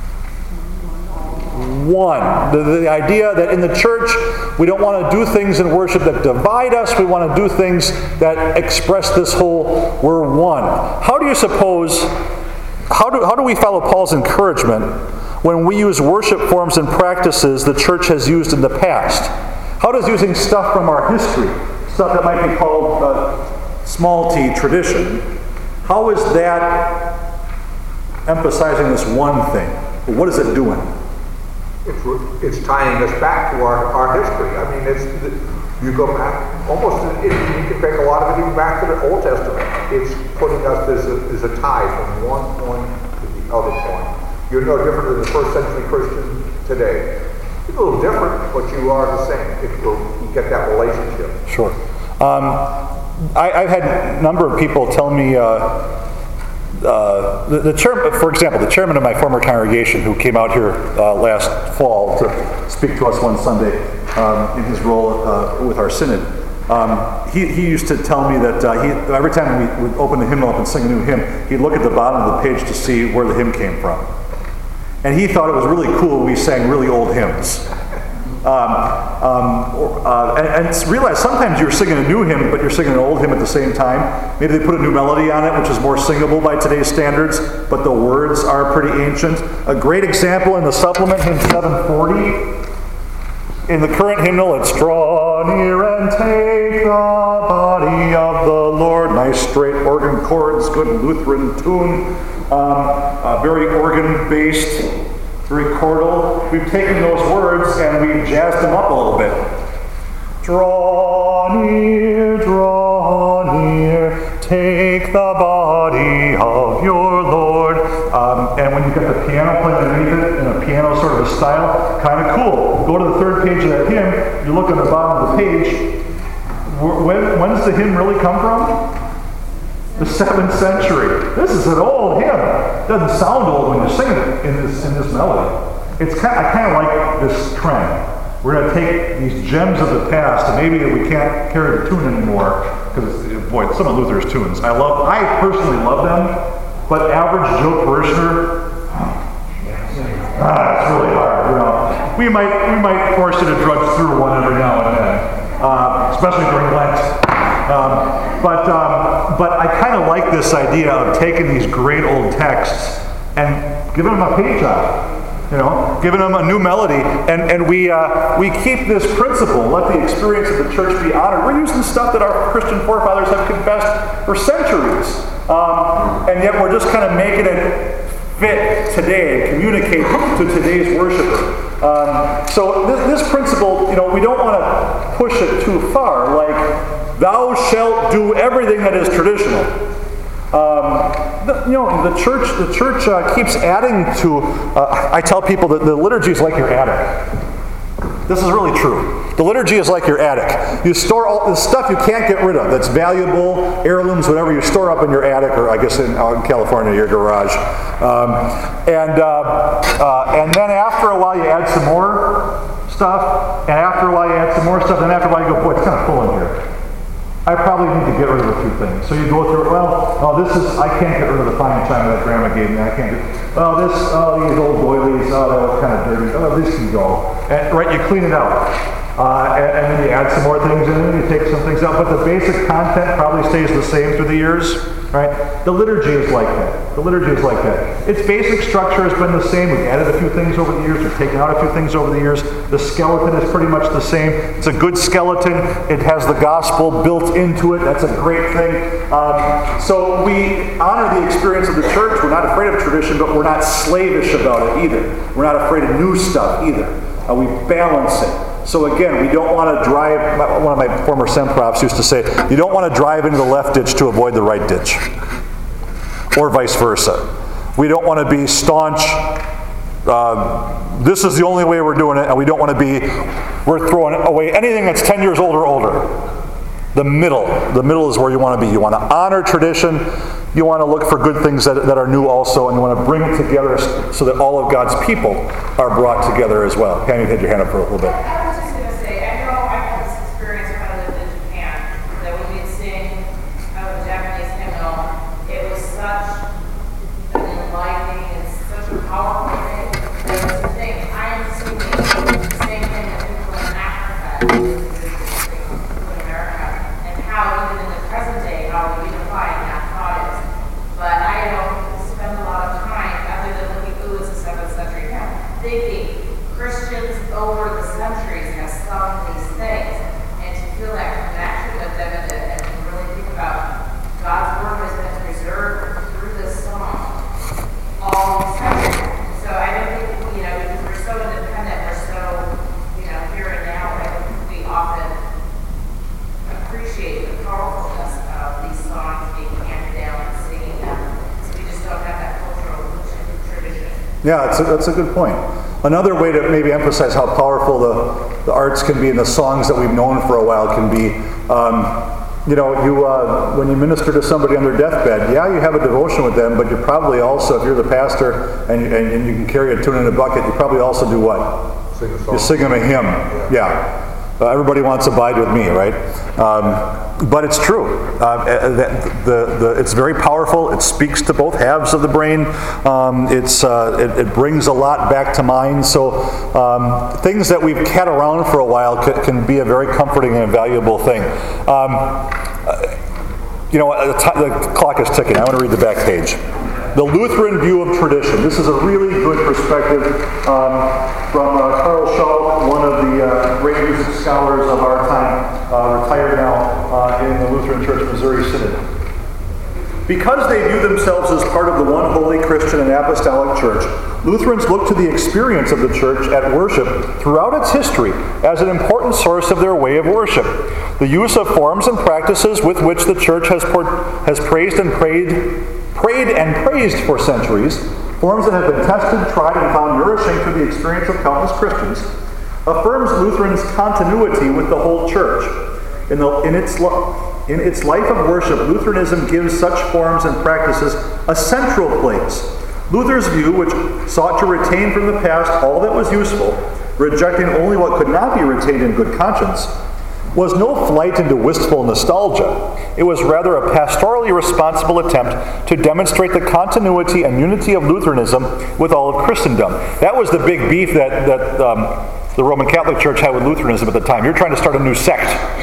[SPEAKER 1] One. The, the idea that in the church we don't want to do things in worship that divide us. We want to do things that express this whole, we're one. How do you suppose, how do, how do we follow Paul's encouragement when we use worship forms and practices the church has used in the past? How does using stuff from our history, stuff that might be called uh, small t tradition, how is that emphasizing this one thing? What is it doing?
[SPEAKER 5] It's, it's tying us back to our, our history. I mean, it's you go back almost. It, you can take a lot of it even back to the Old Testament. It's putting us as a, as a tie from one point to the other point. You're no different than the first century Christian today. You're a little different, but you are the same if you, you get that relationship.
[SPEAKER 1] Sure. Um, I, I've had a number of people tell me. Uh, Uh, the, the chairman, for example, the chairman of my former congregation, who came out here uh, last fall to speak to us one Sunday um, in his role uh, with our synod, um, he, he used to tell me that uh, he, every time we would open the hymnal up and sing a new hymn, he'd look at the bottom of the page to see where the hymn came from. And he thought it was really cool we sang really old hymns. Um, um, uh, and, and realize sometimes you're singing a new hymn, but you're singing an old hymn at the same time. Maybe they put a new melody on it, which is more singable by today's standards, but the words are pretty ancient. A great example in the supplement, hymn seven forty. In the current hymnal, it's draw near and take the body of the Lord. Nice straight organ chords, good Lutheran tune, um, uh, very organ-based, very chordal. We've taken those words and we've jazzed them up a little bit. Draw near, draw near, take the body of your Lord. Um, and when you've got the piano playing underneath it in a piano sort of a style, kind of cool. Go to the third page of that hymn, you look at the bottom of the page. When, when does the hymn really come from? The seventh century. This is an old hymn. It doesn't sound old when you sing it in this in this melody. It's kind. I kind of like this trend. We're going to take these gems of the past, and maybe we can't carry the tune anymore because, boy, some of Luther's tunes I love. I personally love them, but average Joe parishioner, ah, it's really hard. You know, we might we might force you to drudge through one every now and then, uh, especially during Lent. Um, but um, but I kind of like this idea of taking these great old texts and giving them a page out, you know, giving them a new melody, and and we uh, we keep this principle. Let the experience of the church be honored. We're using stuff that our Christian forefathers have confessed for centuries, um, and yet we're just kind of making it fit today and communicate to today's worshiper. Um, so this, this principle, you know, we don't want to push it too far, like, thou shalt do everything that is traditional. Um, the, you know, the church, the church uh, keeps adding to, uh, I tell people that the liturgy is like your attic. This is really true. The liturgy is like your attic. You store all the stuff you can't get rid of that's valuable, heirlooms, whatever you store up in your attic, or I guess in, uh, in California, your garage. Um, and uh, uh, and then after a while you add some more stuff, and after a while you add some more stuff, and after a while you go, boy, it's kind of full in here. I probably need to get rid of a few things. So you go through it, well, oh, this is, I can't get rid of the fine china that Grandma gave me. I can't do, oh, this, oh, these old doilies, oh, that was kind of dirty. Oh, this can go. And, right, you clean it out. Uh, and, and then you add some more things in, and you take some things out. But the basic content probably stays the same through the years. Right? The liturgy is like that. The liturgy is like that. Its basic structure has been the same. We've added a few things over the years. We've taken out a few things over the years. The skeleton is pretty much the same. It's a good skeleton. It has the gospel built into it. That's a great thing. Um, so we honor the experience of the church. We're not afraid of tradition, but we're not slavish about it either. We're not afraid of new stuff either. Uh, we balance it. So again, we don't want to drive, one of my former Semprofs used to say, you don't want to drive into the left ditch to avoid the right ditch. Or vice versa. We don't want to be staunch, uh, this is the only way we're doing it, and we don't want to be, we're throwing away anything that's ten years old or older. The middle. The middle is where you want to be. You want to honor tradition. You want to look for good things that, that are new also, and you want to bring it together so that all of God's people are brought together as well. Pam, you had your hand up for a little bit.
[SPEAKER 2] I was just going to say, I know I've had this experience when I lived in Japan, that when we'd sing a Japanese hymnal, it was such an enlightening and such a powerful thing. There was a thing, I am singing the same thing that people in Africa do in America, and how even in the present day, how unified that thought is. But I don't spend a lot of time, other than looking, ooh, it's a seventh century hymn, thinking Christians over the centuries have sung these things, and to feel that connection with them, and to, and to really think about God's word has been preserved through this song all these centuries. So I don't think, you know, because we're so independent, we're so, you know, here and now, I don't think we often appreciate the powerfulness of these songs being handed down and singing them. So we just don't have that cultural tradition.
[SPEAKER 1] Yeah, that's a, that's a good point. Another way to maybe emphasize how powerful the, the arts can be and the songs that we've known for a while can be, um, you know, you uh, when you minister to somebody on their deathbed, yeah, you have a devotion with them, but you probably also, if you're the pastor and, and, and you can carry a tune in a bucket, you probably also do what?
[SPEAKER 5] Sing a song.
[SPEAKER 1] You sing them a hymn. Yeah. yeah. Uh, everybody wants Abide With Me, right? Um, but it's true. Uh, the, the, the, it's very powerful. It speaks to both halves of the brain. Um, it's, uh, it, it brings a lot back to mind. So um, things that we've had around for a while can, can be a very comforting and valuable thing. Um, uh, you know, the, t- the clock is ticking. I want to read the back page. The Lutheran view of tradition. This is a really good perspective um, from uh, Carl Shaw, one of the uh, great music scholars of our time, uh, retired now uh, in the Lutheran Church Missouri Synod. Because they view themselves as part of the one holy Christian and apostolic church, Lutherans look to the experience of the church at worship throughout its history as an important source of their way of worship. The use of forms and practices with which the church has, por- has praised and prayed, prayed and praised for centuries, forms that have been tested, tried, and found nourishing through the experience of countless Christians, affirms Lutherans' continuity with the whole church. In, the, in, its, in its life of worship, Lutheranism gives such forms and practices a central place. Luther's view, which sought to retain from the past all that was useful, rejecting only what could not be retained in good conscience, was no flight into wistful nostalgia. It was rather a pastorally responsible attempt to demonstrate the continuity and unity of Lutheranism with all of Christendom. That was the big beef that, that um, the Roman Catholic Church had with Lutheranism at the time. You're trying to start a new sect.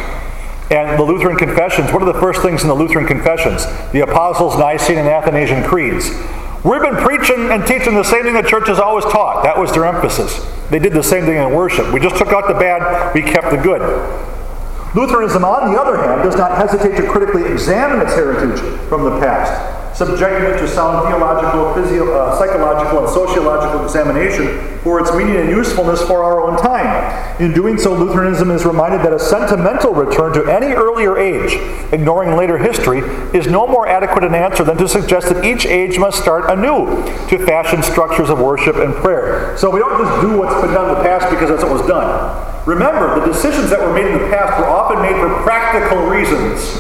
[SPEAKER 1] And the Lutheran confessions, what are the first things in the Lutheran confessions? The Apostles' Nicene and Athanasian creeds. We've been preaching and teaching the same thing the church has always taught. That was their emphasis. They did the same thing in worship. We just took out the bad, we kept the good. Lutheranism, on the other hand, does not hesitate to critically examine its heritage from the past, subjecting it to sound theological, physio- uh, psychological, and sociological examination for its meaning and usefulness for our own time. In doing so, Lutheranism is reminded that a sentimental return to any earlier age, ignoring later history, is no more adequate an answer than to suggest that each age must start anew to fashion structures of worship and prayer. So we don't just do what's been done in the past because that's what was done. Remember, the decisions that were made in the past were often made for practical reasons.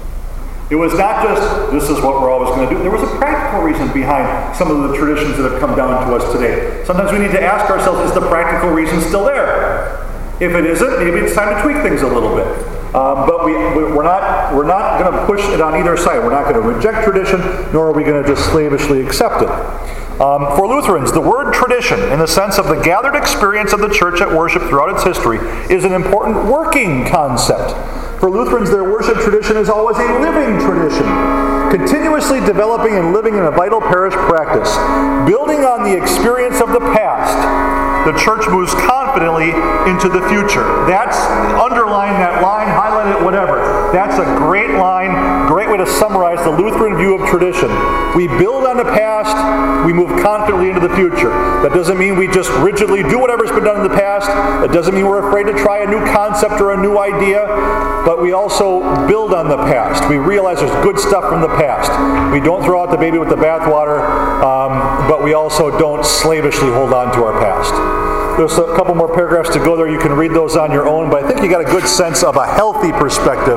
[SPEAKER 1] It was not just, this is what we're always going to do. There was a practical reason behind some of the traditions that have come down to us today. Sometimes we need to ask ourselves, is the practical reason still there? If it isn't, maybe it's time to tweak things a little bit. Um, but we, we're not, we're not going to push it on either side. We're not going to reject tradition, nor are we going to just slavishly accept it. Um, for Lutherans, the word tradition, in the sense of the gathered experience of the church at worship throughout its history, is an important working concept. For Lutherans, their worship tradition is always a living tradition, continuously developing and living in a vital parish practice. Building on the experience of the past, the church moves confidently into the future. That's, underline that line, highlight it, whatever. That's a great line, great way to summarize the Lutheran view of tradition. We build on the past, we move confidently into the future. That doesn't mean we just rigidly do whatever's been done in the past. That doesn't mean we're afraid to try a new concept or a new idea. But we also build on the past. We realize there's good stuff from the past. We don't throw out the baby with the bathwater, um, but we also don't slavishly hold on to our past. There's a couple more paragraphs to go there. You can read those on your own, but I think you got a good sense of a healthy perspective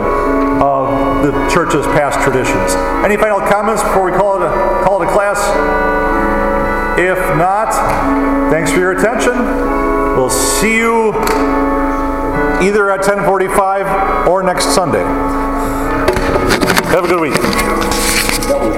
[SPEAKER 1] of the church's past traditions. Any final comments before we call it a, call it a class? If not, thanks for your attention. We'll see you either at ten forty-five or next Sunday. Have a good week.